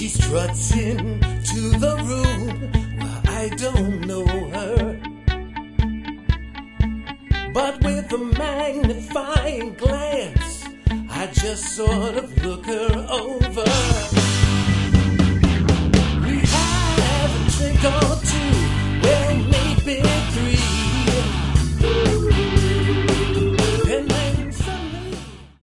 struts into the room. I don't know her, but with a magnifying glance, I just sort of look her over. We have a drink on